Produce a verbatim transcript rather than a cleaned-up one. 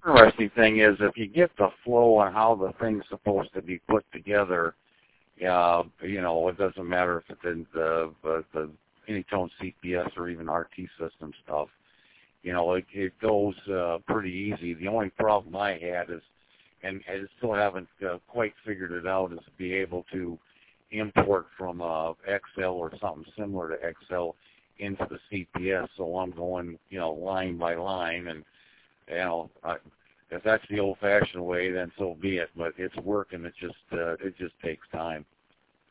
interesting thing is if you get the flow on how the thing's supposed to be put together, uh, you know, it doesn't matter if it's in the, the, the Anytone C P S or even R T system stuff. You know, it, it goes uh, pretty easy. The only problem I had is, and I still haven't uh, quite figured it out, is to be able to import from uh, Excel or something similar to Excel into the C P S. So I'm going, you know, line by line, and you know, I, if that's the old-fashioned way, then so be it. But it's working. It just uh, it just takes time.